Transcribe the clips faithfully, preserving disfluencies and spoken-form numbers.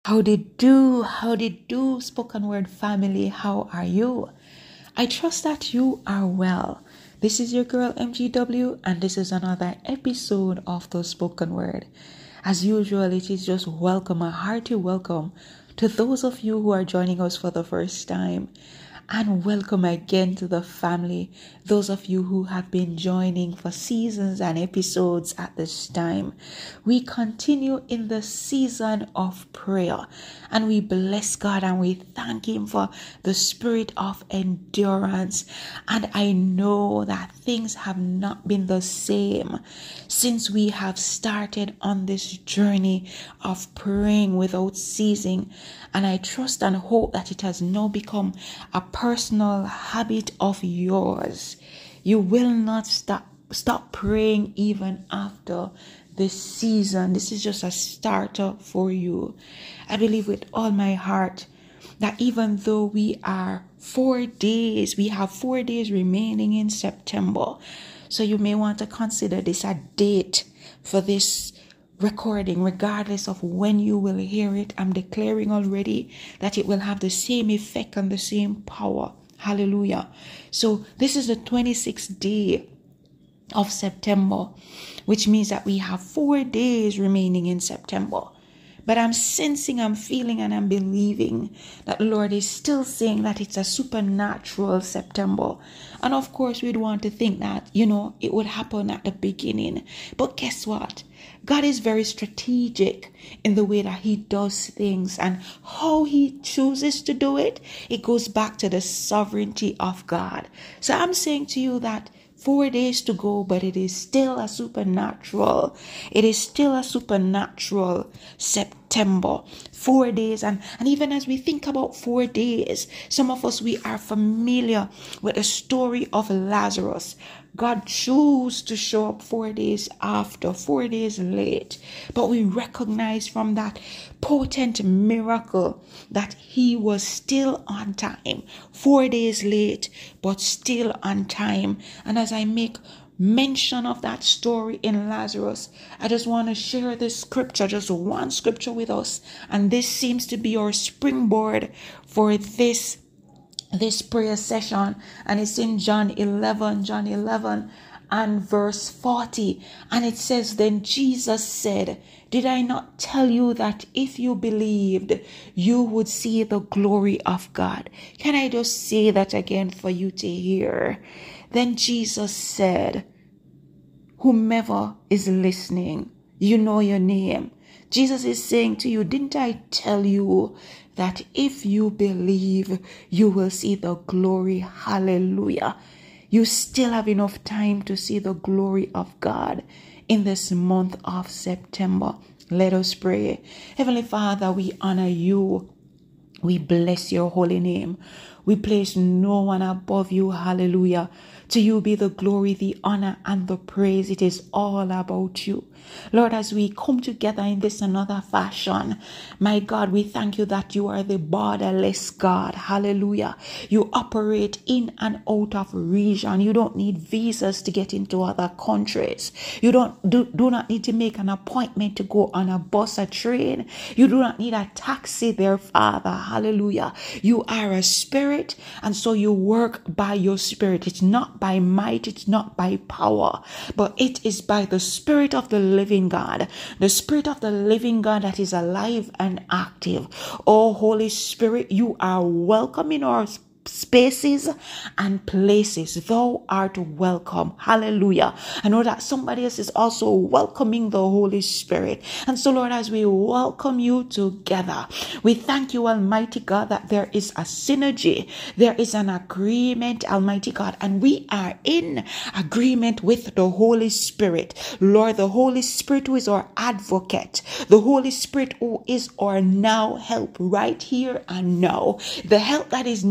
How did do? How did do, Spoken Word family? How are you? I trust that you are well. This is your girl M G W, and this is another episode of the Spoken Word. As usual, it is just welcome, a hearty welcome to those of you who are joining us for the first time. And welcome again to the family, those of you who have been joining for seasons and episodes at this time. We continue in the season of prayer, and we bless God and we thank Him for the spirit of endurance. And I know that things have not been the same since we have started on this journey of praying without ceasing. And I trust and hope that it has now become a personal habit of yours. You will not stop stop praying even after this season. This is just a starter for you. I believe with all my heart that even though we are four days, we have four days remaining in September. So you may want to consider this a date for this recording, regardless of when you will hear it. I'm declaring already that it will have the same effect and the same power. Hallelujah. So this is the twenty-sixth day of September, which means that we have four days remaining in September. But I'm sensing, I'm feeling, and I'm believing that the Lord is still saying that it's a supernatural September. And of course, we'd want to think that, you know, it would happen at the beginning. But guess what? God is very strategic in the way that He does things, and how He chooses to do it. It goes back to the sovereignty of God. So I'm saying to you that Four days to go, but it is still a supernatural. It is still a supernatural September. Four days. And, and even as we think about four days, some of us, we are familiar with the story of Lazarus. God chose to show up four days after, four days late. But we recognize from that potent miracle that He was still on time. Four days late, but still on time. And as I make mention of that story in Lazarus, I just want to share this scripture, just one scripture with us. And this seems to be our springboard for this this prayer session, and it's in John eleven, John eleven and verse forty, and it says, "Then Jesus said, did I not tell you that if you believed, you would see the glory of God?" Can I just say that again for you to hear? Then Jesus said, whomever is listening, you know your name. Jesus is saying to you, didn't I tell you that if you believe, you will see the glory? Hallelujah. You still have enough time to see the glory of God in this month of September. Let us pray. Heavenly Father, we honor you. We bless your holy name. We place no one above you. Hallelujah. To you be the glory, the honor, and the praise. It is all about you. Lord, as we come together in this another fashion, my God, we thank you that you are the borderless God. Hallelujah. You operate in and out of region. You don't need visas to get into other countries. You don't do, do not need to make an appointment to go on a bus or train. You do not need a taxi there, Father. Hallelujah. You are a spirit, and so you work by your spirit. It's not by might, it's not by power, but it is by the Spirit of the living God, the Spirit of the living God that is alive and active. Oh, Holy Spirit, you are welcome in our spaces and places. Thou art welcome. Hallelujah. I know that somebody else is also welcoming the Holy Spirit. And so, Lord, as we welcome you together, we thank you, Almighty God, that there is a synergy. There is an agreement, Almighty God, and we are in agreement with the Holy Spirit. Lord, the Holy Spirit who is our advocate, the Holy Spirit who is our now help right here and now, the help that is needed for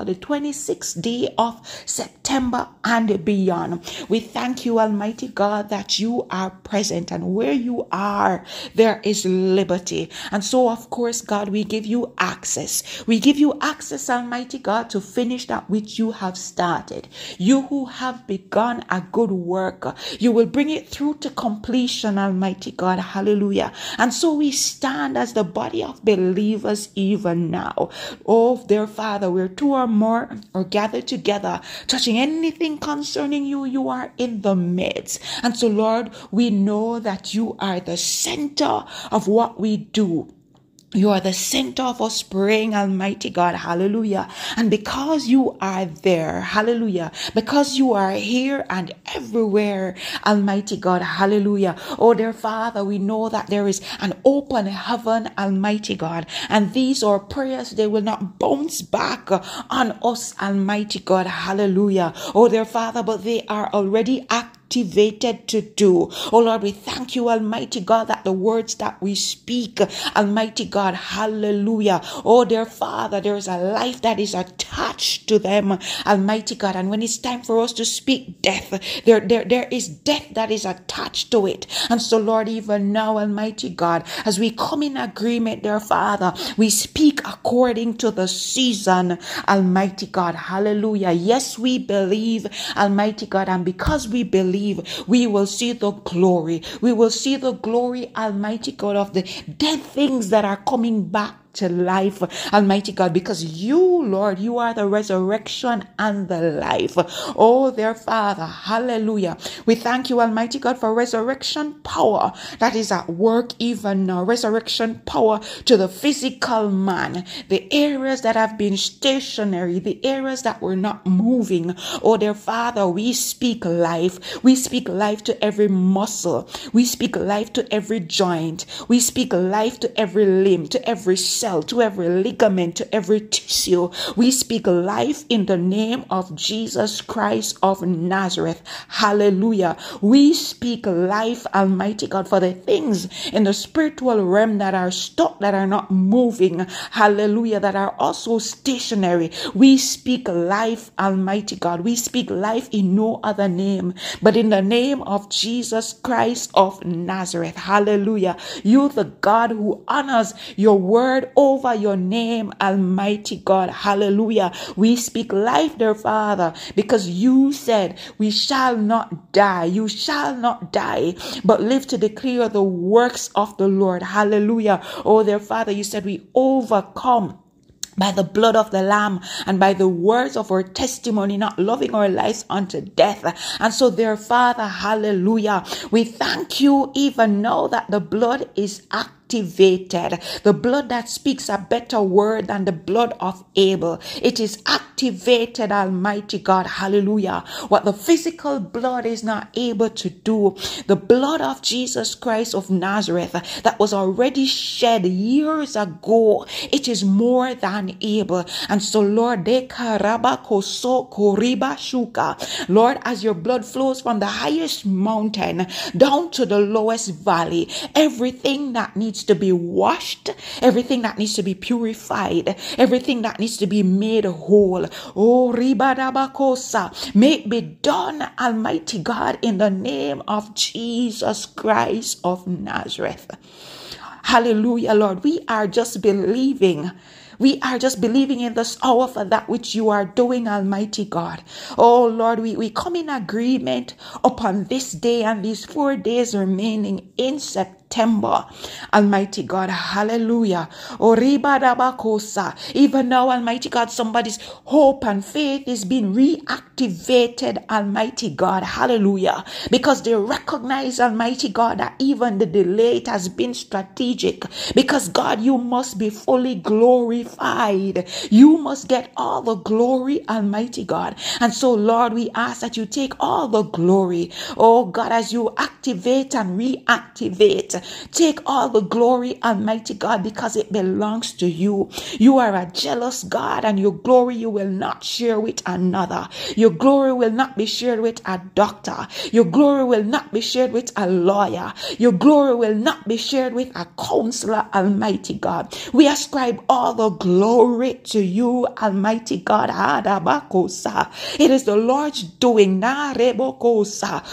God, the twenty-sixth day of September and beyond. We thank you, Almighty God, that you are present, and where you are, there is liberty. And so, of course, God, we give you access. We give you access, Almighty God, to finish that which you have started. You who have begun a good work, you will bring it through to completion, Almighty God. Hallelujah. And so we stand as the body of believers even now. Oh, dear Father, where two or more are gathered together, touching anything concerning you, you are in the midst. And so, Lord, we know that you are the center of what we do. You are the center of us praying, Almighty God. Hallelujah. And because you are there, hallelujah, because you are here and everywhere, Almighty God, hallelujah. Oh, dear Father, we know that there is an open heaven, Almighty God. And these are prayers, they will not bounce back on us, Almighty God, hallelujah. Oh, dear Father, but they are already active. Activated to do. Oh Lord, we thank you, Almighty God, that the words that we speak, Almighty God, hallelujah. Oh dear Father, there is a life that is attached to them, Almighty God. And when it's time for us to speak death, there, there, there is death that is attached to it. And so, Lord, even now, Almighty God, as we come in agreement, dear Father, we speak according to the season, Almighty God, hallelujah. Yes, we believe, Almighty God, and because we believe, we will see the glory. We will see the glory, Almighty God, of the dead things that are coming back to life, Almighty God, because you, Lord, you are the resurrection and the life. Oh, dear Father, hallelujah. We thank you, Almighty God, for resurrection power that is at work even now. Resurrection power to the physical man, the areas that have been stationary, the areas that were not moving. Oh, dear Father, we speak life. We speak life to every muscle. We speak life to every joint. We speak life to every limb, to every cell, to every ligament, to every tissue. We speak life in the name of Jesus Christ of Nazareth. Hallelujah. We speak life, Almighty God, for the things in the spiritual realm that are stuck, that are not moving. Hallelujah. That are also stationary. We speak life, Almighty God. We speak life in no other name but in the name of Jesus Christ of Nazareth. Hallelujah. You, the God who honors your word over your name, Almighty God. Hallelujah. We speak life, dear Father, because you said we shall not die. You shall not die, but live to declare the works of the Lord. Hallelujah. Oh, dear Father, you said we overcome by the blood of the Lamb and by the words of our testimony, not loving our lives unto death. And so, dear Father, hallelujah, we thank you even now that the blood is active. Activated. The blood that speaks a better word than the blood of Abel. It is activated, Almighty God. Hallelujah. What the physical blood is not able to do, the blood of Jesus Christ of Nazareth that was already shed years ago, it is more than able. And so, Lord, Lord, as your blood flows from the highest mountain down to the lowest valley, everything that needs to be washed, everything that needs to be purified, everything that needs to be made whole, oh, ribadabakosa, may it be done, Almighty God, in the name of Jesus Christ of Nazareth. Hallelujah, Lord. We are just believing. We are just believing in this hour for that which you are doing, Almighty God. Oh, Lord, we, we come in agreement upon this day and these four days remaining in September. Almighty God, hallelujah. Oh, ribadabakosa. Even now, Almighty God, somebody's hope and faith is being reactivated, Almighty God, hallelujah. Because they recognize, Almighty God, that even the delay, it has been strategic. Because, God, you must be fully glorified. You must get all the glory, Almighty God. And so, Lord, we ask that you take all the glory. Oh, God, as you activate and reactivate, take all the glory, Almighty God, because it belongs to you. You are a jealous God, and your glory you will not share with another. Your glory will not be shared with a doctor. Your glory will not be shared with a lawyer. Your glory will not be shared with a counselor, Almighty God. We ascribe all the glory to you, Almighty God. Adabakosa. It is the Lord's doing. Narebokosa.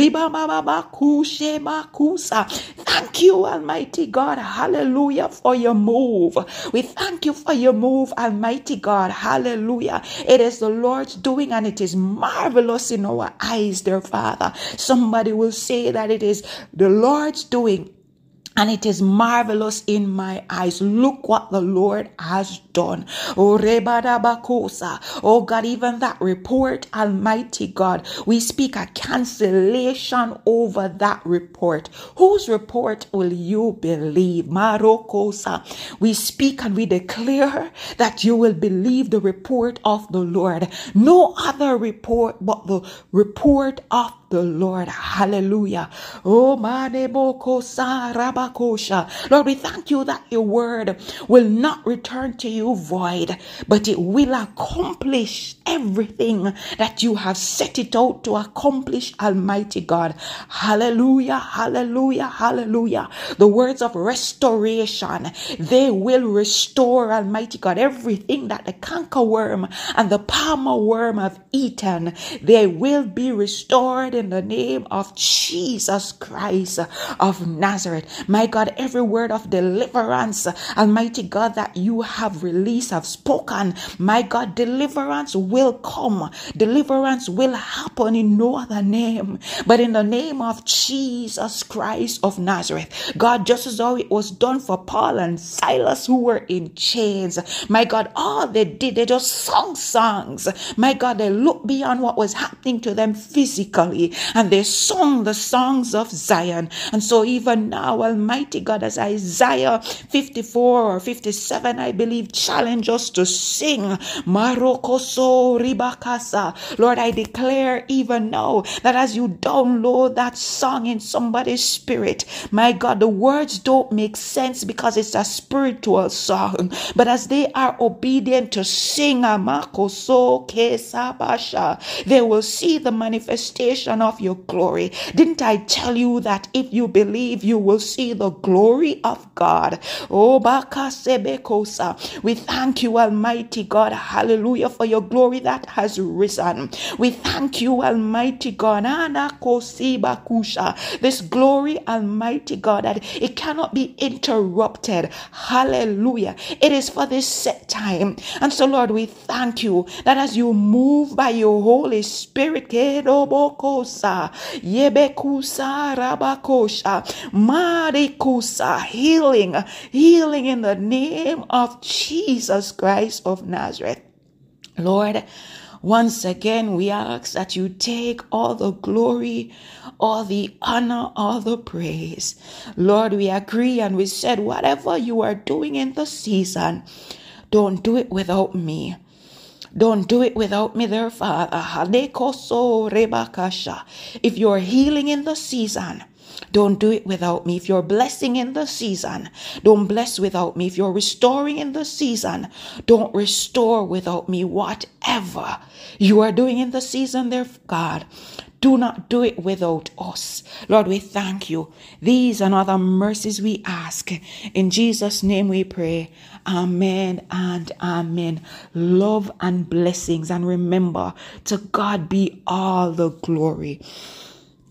Ribababakushemakusa. Thank you, Almighty God. Hallelujah, for your move. We thank you for your move, Almighty God. Hallelujah. It is the Lord's doing, and it is marvelous in our eyes, dear Father. Somebody will say that it is the Lord's doing, and it is marvelous in my eyes. Look what the Lord has done. Oh, Rebadabakosa. Oh God, even that report, Almighty God, we speak a cancellation over that report. Whose report will you believe? Marokosa. We speak and we declare that you will believe the report of the Lord. No other report but the report of the Lord. Hallelujah. Oh, Manebokosa Rabakosha. Lord, we thank you that your word will not return to you void, but it will accomplish everything that you have set it out to accomplish, Almighty God. Hallelujah. Hallelujah. Hallelujah. The words of restoration, they will restore, Almighty God, everything that the cankerworm and the palmer worm have eaten. They will be restored in the name of Jesus Christ of Nazareth. My God, every word of deliverance, Almighty God, that you have released, have spoken, my God, deliverance will come. Deliverance will happen in no other name but in the name of Jesus Christ of Nazareth. God, just as though it was done for Paul and Silas who were in chains, my God, all they did, they just sung songs. My God, they looked beyond what was happening to them physically, and they sung the songs of Zion. And so even now, Almighty God, as Isaiah fifty-four or fifty-seven, I believe, challenge us to sing Marokoso Ribakasa. Lord, I declare even now that as you download that song in somebody's spirit, my God, the words don't make sense because it's a spiritual song, but as they are obedient to sing Amakoso Kesabasha, they will see the manifestation of your glory. Didn't I tell you that if you believe, you will see the glory of God? Oh, Bakasebekosa. We thank you, Almighty God, hallelujah, for your glory that has risen. We thank you, Almighty God, Anakosibakusha. This glory, Almighty God, that it cannot be interrupted. Hallelujah. It is for this set time. And so, Lord, we thank you that as you move by your Holy Spirit, Kedobokosa, Yebekusa Rabakosha, Marikusa, healing, healing in the name of Jesus Christ of Nazareth. Lord, once again, we ask that you take all the glory, all the honor, all the praise. Lord, we agree and we said, whatever you are doing in the season, don't do it without me. Don't do it without me, dear Father. If you're healing in the season, don't do it without me. If you're blessing in the season, don't bless without me. If you're restoring in the season, don't restore without me. Whatever you are doing in the season, there, God, do not do it without us. Lord, we thank you. These and other mercies we ask. In Jesus' name we pray. Amen and amen. Love and blessings. And remember, to God be all the glory.